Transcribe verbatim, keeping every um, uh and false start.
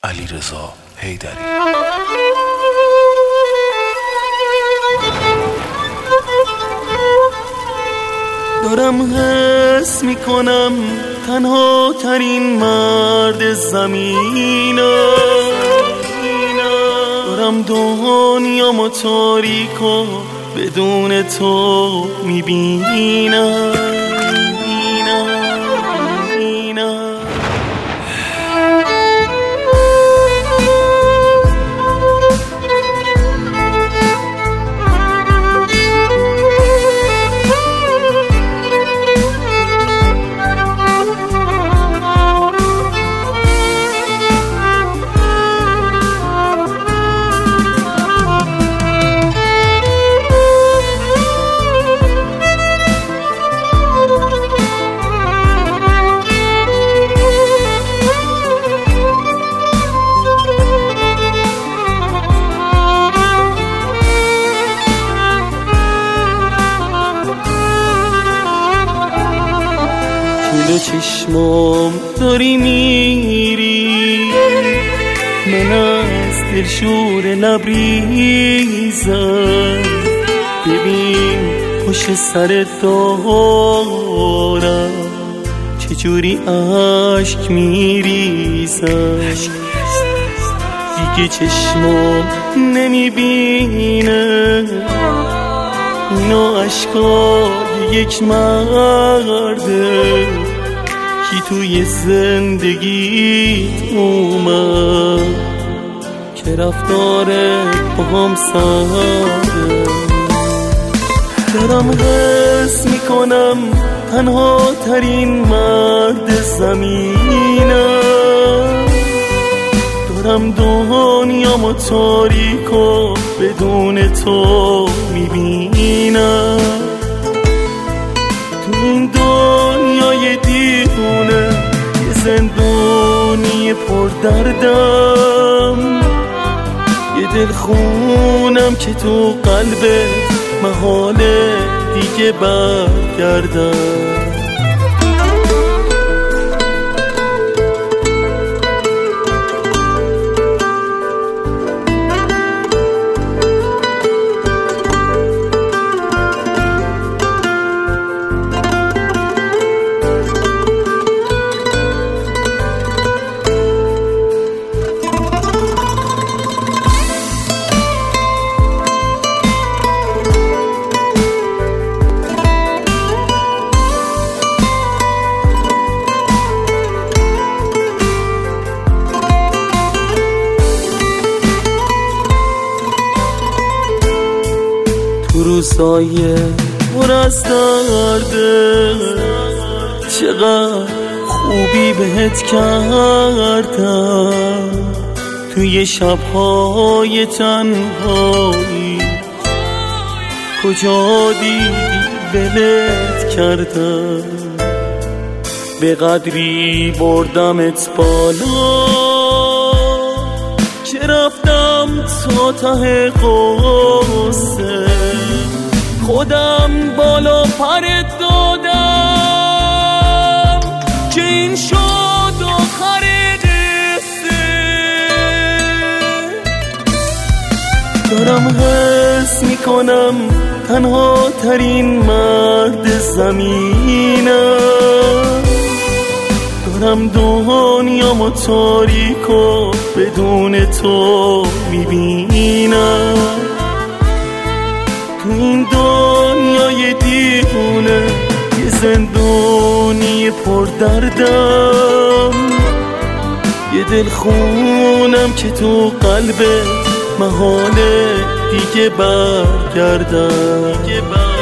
علیرضا حیدری. دارم حس میکنم تنها ترین مرد زمینم، دارم دنیامو تاریک و بدون تو میبینم. به چشمام داری میری، من از دلشور لبریزم. ببین پشت سر دارم چجوری عشق میریزم. دیگه چشمام نمیبینه اینو عشقای یک مرده کی توی زندگیت اومد که رفتاره با هم سرده. دارم حس میکنم تنها ترین مرد زمینم، دارم دنیامو تاریک و بدون تو میبینم. تو این دنیای دیوونه یه زندونی پر دردم، یه دل خونم که تو قلبت محاله دیگه برگردم. روزای پر از درده چقدر خوبی بهت کردم، توی شبهای تنهایی کجا دیدی ولت کردم. به قدری بردمت بالا که رفتم تا ته قصه، خودم بالا پرت دادم که این شد آخر قصه. دارم حس میکنم تنها ترین مرد زمینم، دارم دنیامو تاریک و بدون تو میبینم. تو این دنیای دیوونه یه زندونی پر دردم، یه دل خونم که تو قلبت محاله دیگه برگردم.